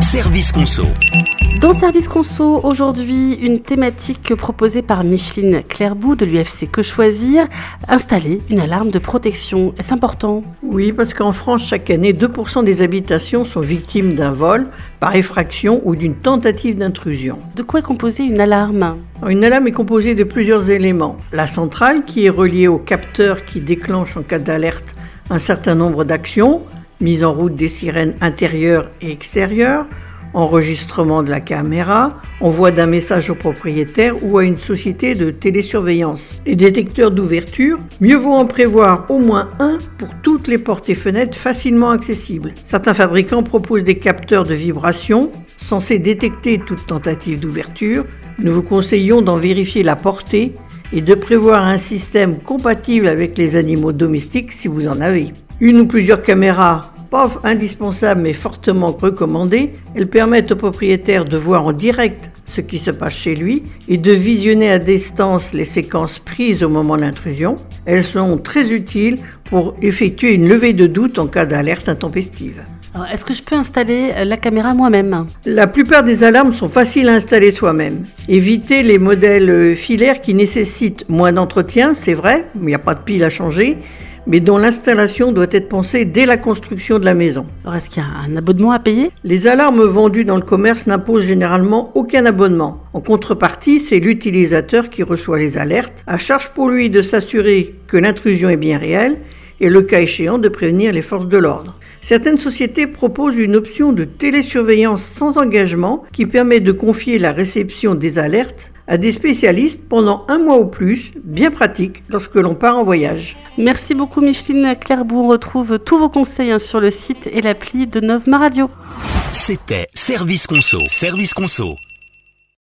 Service Conso. Dans Service Conso, aujourd'hui, une thématique proposée par Micheline Clerboux de l'UFC Que Choisir, installer une alarme de protection. Est-ce important ? Oui, parce qu'en France, chaque année, 2% des habitations sont victimes d'un vol par effraction ou d'une tentative d'intrusion. De quoi est composée une alarme ? Une alarme est composée de plusieurs éléments. La centrale, qui est reliée au capteur qui déclenche en cas d'alerte un certain nombre d'actions, mise en route des sirènes intérieures et extérieures, enregistrement de la caméra, envoi d'un message au propriétaire ou à une société de télésurveillance. Les détecteurs d'ouverture, mieux vaut en prévoir au moins un pour toutes les portes et fenêtres facilement accessibles. Certains fabricants proposent des capteurs de vibration censés détecter toute tentative d'ouverture. Nous vous conseillons d'en vérifier la portée et de prévoir un système compatible avec les animaux domestiques si vous en avez. Une ou plusieurs caméras, pas indispensables mais fortement recommandées, elles permettent au propriétaire de voir en direct ce qui se passe chez lui et de visionner à distance les séquences prises au moment de l'intrusion. Elles sont très utiles pour effectuer une levée de doute en cas d'alerte intempestive. Alors, est-ce que je peux installer la caméra moi-même ? La plupart des alarmes sont faciles à installer soi-même. Évitez les modèles filaires qui nécessitent moins d'entretien, c'est vrai, il n'y a pas de pile à changer, mais dont l'installation doit être pensée dès la construction de la maison. Alors, est-ce qu'il y a un abonnement à payer ? Les alarmes vendues dans le commerce n'imposent généralement aucun abonnement. En contrepartie, c'est l'utilisateur qui reçoit les alertes, à charge pour lui de s'assurer que l'intrusion est bien réelle et le cas échéant de prévenir les forces de l'ordre. Certaines sociétés proposent une option de télésurveillance sans engagement qui permet de confier la réception des alertes à des spécialistes pendant 1 mois ou plus, bien pratique lorsque l'on part en voyage. Merci beaucoup Micheline Clerboux. On retrouve tous vos conseils sur le site et l'appli de Novma Radio. C'était Service Conso. Service Conso.